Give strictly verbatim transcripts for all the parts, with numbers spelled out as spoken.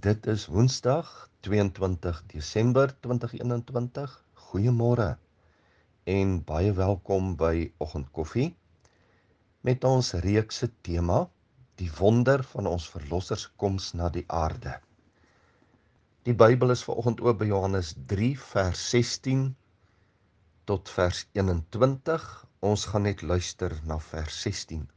Dit is Woensdag, tweeëntwintig Desember twintig eenentwintig. Goeiemôre en baie welkom by Oggendkoffie met ons reekse tema, die wonder van ons Verlosser se koms na die aarde. Die Bybel is vanoggend oop by Johannes drie vers sestien tot vers eenentwintig. Ons gaan net luister na vers sestien.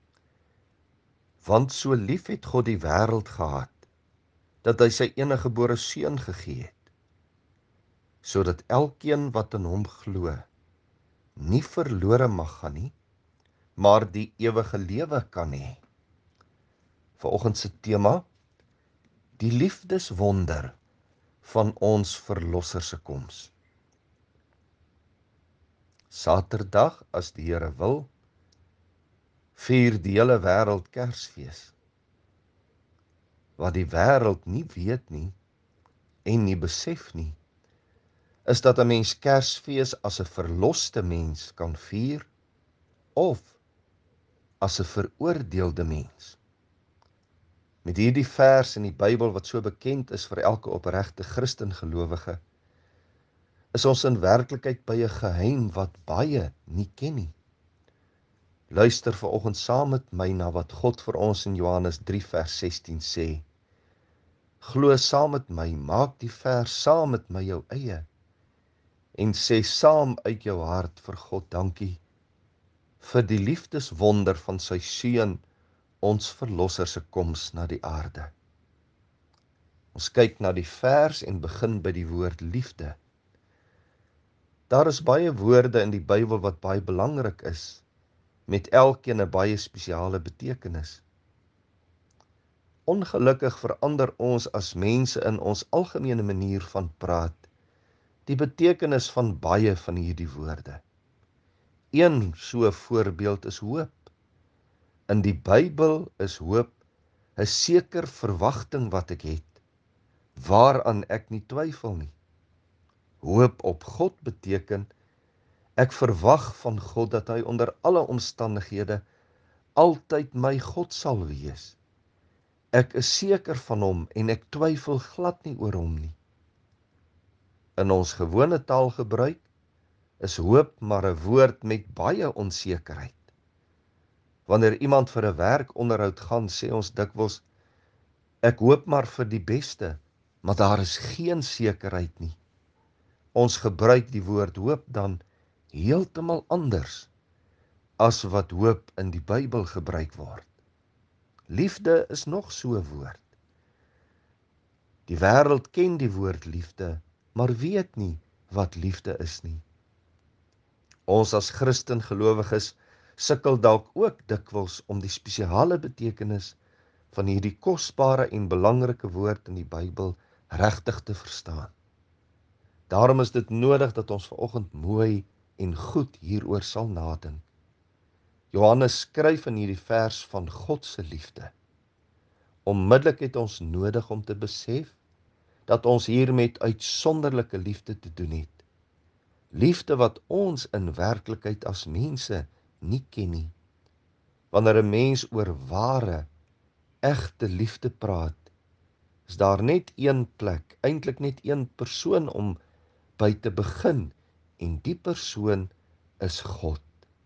Want so lief het God die wêreld gehad, dat hy sy eniggebore seun gegee het, sodat elkeen wat in hom glo, nie verlore mag gaan nie, maar die ewige lewe kan hê. Vanoggend se tema, die liefdeswonder van ons Verlosser se koms. Saterdag, as die Here wil, vier die hele wêreld Kersfees. Wat die wêreld nie weet nie en nie besef nie, is dat 'n mens Kersfees as 'n verloste mens kan vier of as 'n veroordeelde mens. Met hierdie vers in die Bybel wat so bekend is vir elke opregte Christen gelowige, is ons in werklikheid by 'n geheim wat baie nie ken nie. Luister vanoggend saam met my na wat God vir ons in Johannes drie vers sestien sê. Glo saam met my, maak die vers saam met my jou eie en sê saam uit jou hart vir God dankie vir die liefdeswonder van sy seun, ons Verlosser se koms na die aarde. Ons kyk na die vers en begin by die woord liefde. Daar is baie woorde in die Bybel wat baie belangrik is, met elkeen 'n baie spesiale betekenis. Ongelukkig verander ons as mense in ons algemene manier van praat die betekenis van baie van hierdie woorde. Een so voorbeeld is hoop. In die Bybel is hoop 'n seker verwagting wat ek het, waaraan ek nie twyfel nie. Hoop op God beteken, ek verwag van God dat hy onder alle omstandighede altyd my God sal wees. Ek is seker van hom en ek twyfel glad nie oor hom nie. In ons gewone taalgebruik is hoop maar 'n woord met baie onsekerheid. Wanneer iemand vir 'n werkonderhoud gaan, sê ons dikwels, ek hoop maar vir die beste, maar daar is geen sekerheid nie. Ons gebruik die woord hoop dan heeltemal anders as wat hoop in die Bybel gebruik word. Liefde is nog so 'n woord. Die wêreld ken die woord liefde, maar weet nie wat liefde is nie. Ons as Christen gelowiges sukkel dalk ook dikwels om die spesiale betekenis van hierdie kosbare en belangrike woord in die Bybel regtig te verstaan. Daarom is dit nodig dat ons vanoggend mooi en goed hieroor sal nadink. Johannes skryf in hierdie vers van God se liefde. Onmiddellik het ons nodig om te besef dat ons hier met uitsonderlike liefde te doen het. Liefde wat ons in werklikheid as mense nie ken nie. Wanneer 'n mens oor ware, egte liefde praat, is daar net een plek, eintlik net een persoon om by te begin, en die persoon is God.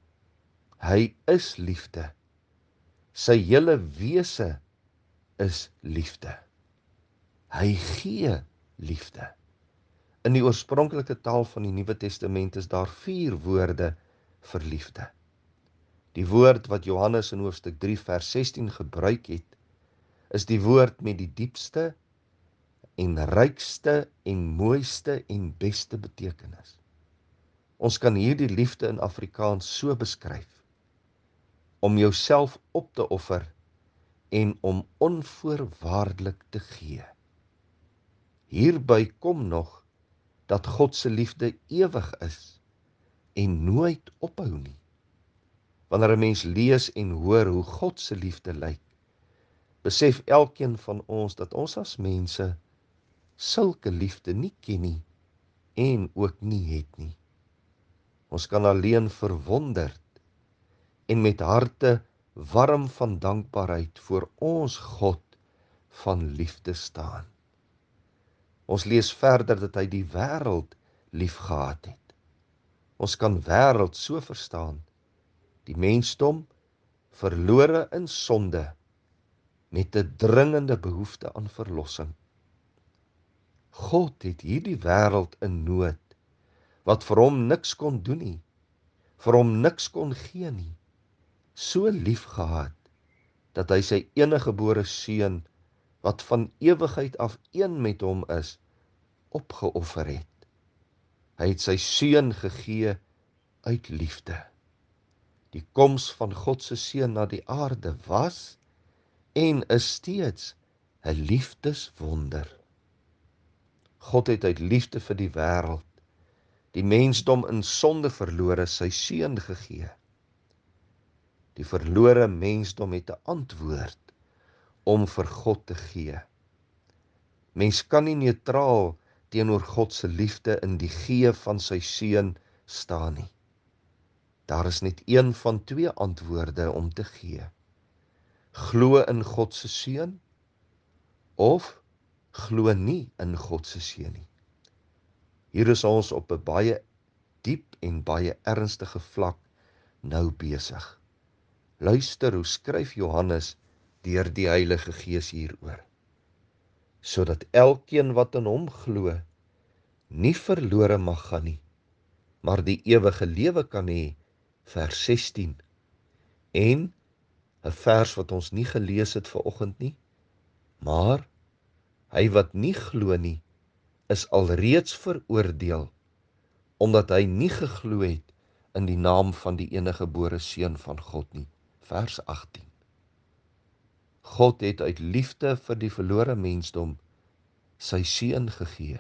Hy is liefde. Sy hele wese is liefde. Hy gee liefde. In die oorspronklike taal van die Nuwe Testament is daar vier woorde vir liefde. Die woord wat Johannes in hoofstuk drie vers sestien gebruik het, is die woord met die diepste en rykste en mooiste en beste betekenis. Ons kan hierdie liefde in Afrikaans so beskryf: om jouself op te offer en om onvoorwaardelik te gee. Hierby kom nog dat God se liefde ewig is en nooit ophou nie. Wanneer 'n mens lees en hoor hoe God se liefde lyk, besef elkeen van ons dat ons as mense sulke liefde nie ken nie en ook nie het nie. Ons kan alleen verwonderd en met harte warm van dankbaarheid voor ons God van liefde staan. Ons lees verder dat hy die wêreld lief gehad het. Ons kan wêreld so verstaan, die mensdom verlore in sonde, met 'n dringende behoefte aan verlossing. God het hierdie wêreld in nood, wat vir hom niks kon doen nie, vir hom niks kon gee nie, so lief gehad, dat hy sy eniggebore seun, wat van ewigheid af een met hom is, opgeoffer het. Hy het sy seun gegee uit liefde. Die koms van God se seun na die aarde was en is steeds 'n liefdeswonder. God het uit liefde vir die wêreld, die mensdom in sonde verlore, sy seun gegee. Die verlore mensdom het 'n antwoord om vir God te gee. Mens kan nie neutraal teenoor God se liefde in die gee van sy seun staan nie. Daar is net een van twee antwoorde om te gee. Glo in God se seun of glo nie in God se seun nie. Hier is ons op 'n baie diep en baie ernstige vlak nou besig. Luister hoe skryf Johannes deur die Heilige Gees hieroor. Sodat elkeen wat in hom glo, nie verlore mag gaan nie, maar die ewige lewe kan hê, vers sestien. En 'n vers wat ons nie gelees het vanoggend nie, maar hy wat nie glo nie, is alreeds veroordeel, omdat hy nie geglo het in die naam van die eniggebore seun van God nie, vers agttien. God het uit liefde vir die verlore mensdom sy seun gegee.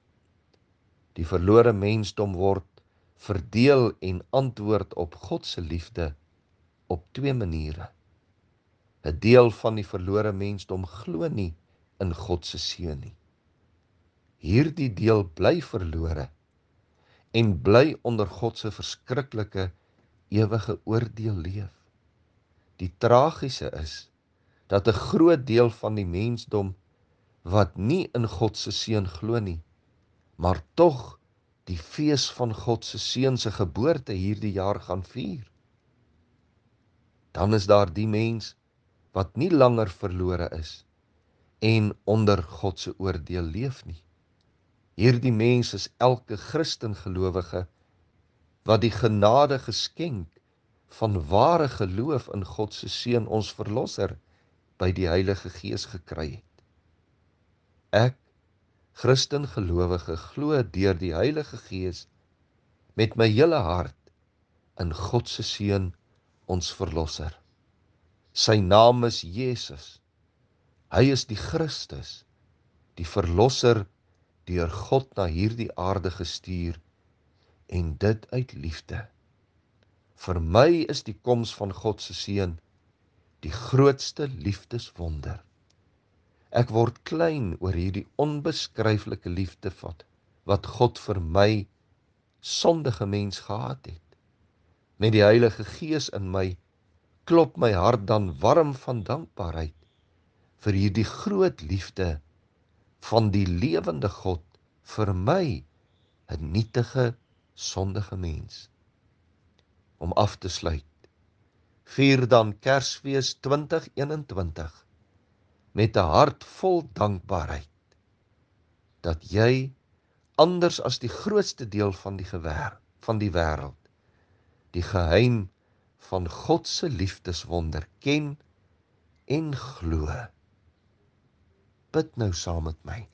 Die verlore mensdom word verdeel en antwoord op God se liefde op twee maniere. 'n Deel van die verlore mensdom glo nie in God se seun nie. Hierdie deel bly verlore en bly onder God se verskriklike ewige oordeel leef. Die tragiese is dat 'n groot deel van die mensdom wat nie in God se seun glo nie, maar tog die fees van God se seun se geboorte hierdie jaar gaan vier. Dan is daar die mens wat nie langer verlore is en onder God se oordeel leef nie. Hierdie mens is elke Christen gelowige wat die genade geskenk van ware geloof in God se seun, ons verlosser, by die Heilige Gees gekry het. Ek, Christen gelowige, glo deur die Heilige Gees met my hele hart in God se seun, ons verlosser. Sy naam is Jesus. Hy is die Christus, die verlosser deur God na hierdie aarde gestuur, en dit uit liefde. Vir my is die koms van God se seun die grootste liefdeswonder. Ek word klein oor hierdie onbeskryflike liefde wat, wat God vir my, sondige mens, gehad het. Met die Heilige Gees in my, klop my hart dan warm van dankbaarheid vir hierdie groot liefde van die lewende God vir my, 'n nietige, sondige mens. Om af te sluit, vier dan Kersfees twintig eenentwintig met 'n hart vol dankbaarheid dat jy, anders as die grootste deel van die gewer, van die wêreld, die geheim van God se liefdeswonder ken en glo. Bid nou saam met my.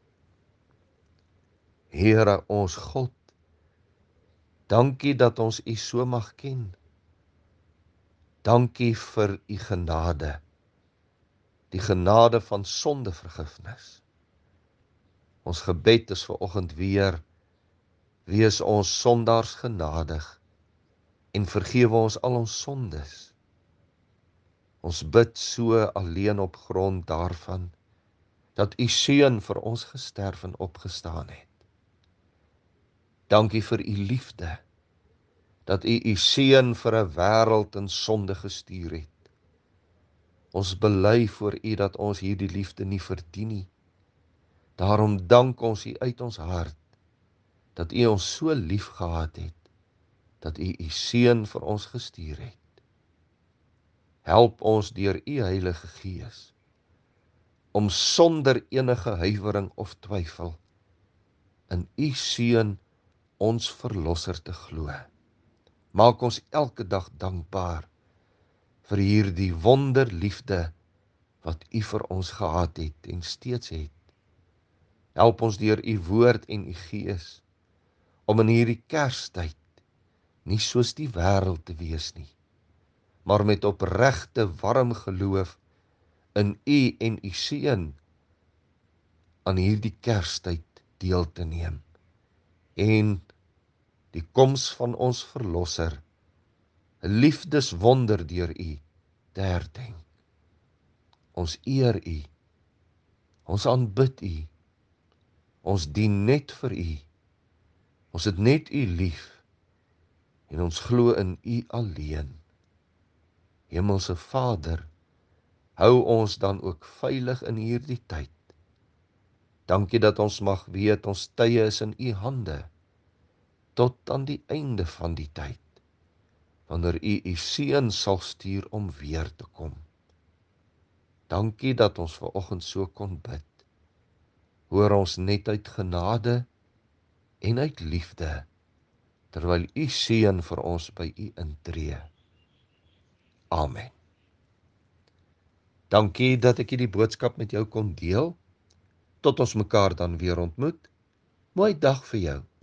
Here ons God, dankie dat ons U so mag ken. Dankie vir U genade, die genade van sondevergifnis. Ons gebed is vanoggend weer, wees ons sondaars genadig en vergewe ons al ons sondes. Ons bid so alleen op grond daarvan, dat U seun vir ons gesterf en opgestaan het. Dankie vir U liefde, dat U U seun vir 'n wêreld in sonde gestuur het, Ons bely voor U dat ons hierdie liefde nie verdien nie. Daarom dank ons U uit ons hart, dat U ons so lief gehad het, dat U U Seun vir ons gestuur het. Help ons deur U Heilige Gees, om sonder enige huiwering of twyfel, in U Seun ons Verlosser te glo. Maak ons elke dag dankbaar vir hierdie wonderliefde wat U vir ons gehad het en steeds het. Help ons deur U woord en U Gees om in hierdie Kerstyd nie soos die wêreld te wees nie, maar met opregte warm geloof in U en U Seun aan hierdie Kerstyd deel te neem en die koms van ons Verlosser, 'n liefdeswonder deur U te herdenk. Ons eer U, ons aanbid U, ons dien net vir U, ons het net U lief en ons glo in U alleen. Hemelse Vader, hou ons dan ook veilig in hierdie tyd. Dankie dat ons mag weet ons tye is in U hande, tot aan die einde van die tyd, wanneer U U Seun sal stuur om weer te kom. Dankie dat ons vanoggend so kon bid. Hoor ons net uit genade en uit liefde, terwyl U Seun vir ons by U intree. Amen. Dankie dat ek hierdie boodskap met jou kon deel. Tot ons mekaar dan weer ontmoet. Mooi dag vir jou.